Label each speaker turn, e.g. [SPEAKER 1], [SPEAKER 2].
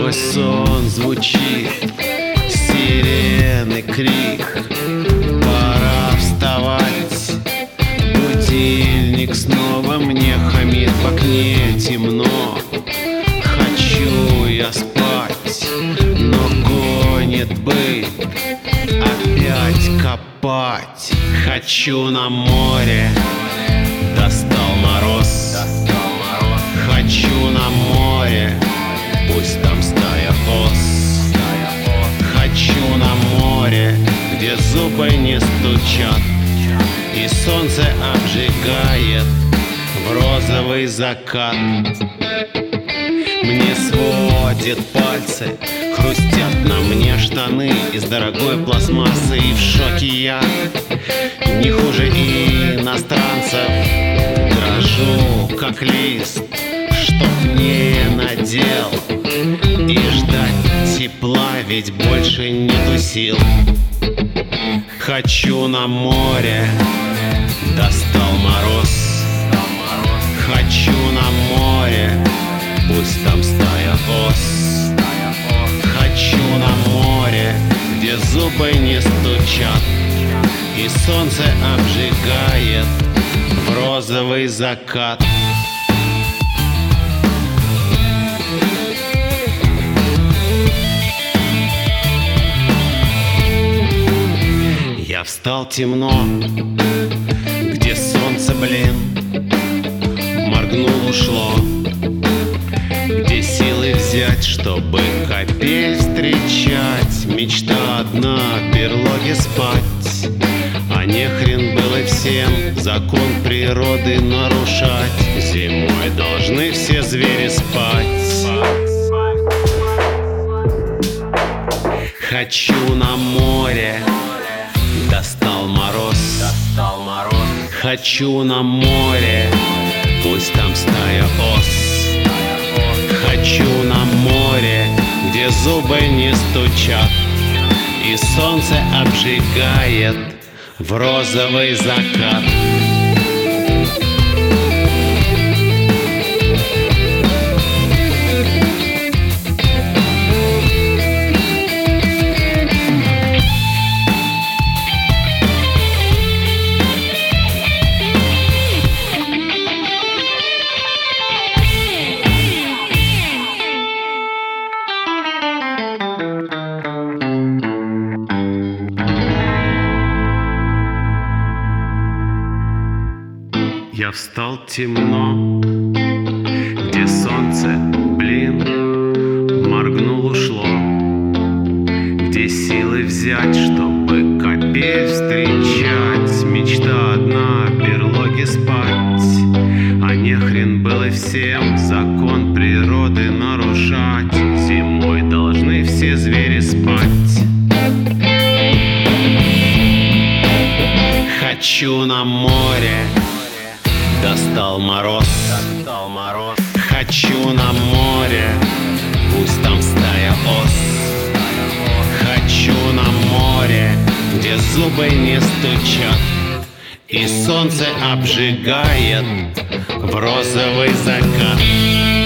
[SPEAKER 1] Сквозь сон звучит сирены крик. Пора вставать. Будильник снова мне хамит. В окне темно. Хочу я спать, но гонит быт опять копать. Хочу на море. Достал мороз. Хочу на море. Пусть там стая ос. Хочу на море, где зубы не стучат и солнце обжигает в розовый закат. Мне сводит пальцы, хрустят на мне штаны из дорогой пластмассы. И в шоке я, не хуже иностранцев. Дрожу, как лист, чтоб не надел. И ждать тепла, ведь больше нету сил. Хочу на море. Достал мороз. Хочу на море. Пусть там стая ос. Хочу на море, где зубы не стучат и солнце обжигает в розовый закат. Я встал темно, где солнце, блин, моргнул, ушло. Где силы взять, чтобы капель встречать? Мечта одна, в берлоге спать. А не хрен было всем закон природы нарушать. Зимой должны все звери спать. Хочу на море. Достал мороз. Хочу на море. Пусть там стая ос. Хочу на море, где зубы не стучат и солнце обжигает в розовый закат. Я встал темно, где солнце, блин, моргнул, ушло. Где силы взять, чтобы капель встречать? Мечта одна, в берлоге спать. А не хрен было всем закон природы нарушать. Зимой должны все звери спать. Хочу на море. Достал мороз. Хочу на море. Пусть там стая ос. Хочу на море, где зубы не стучат и солнце обжигает в розовый закат.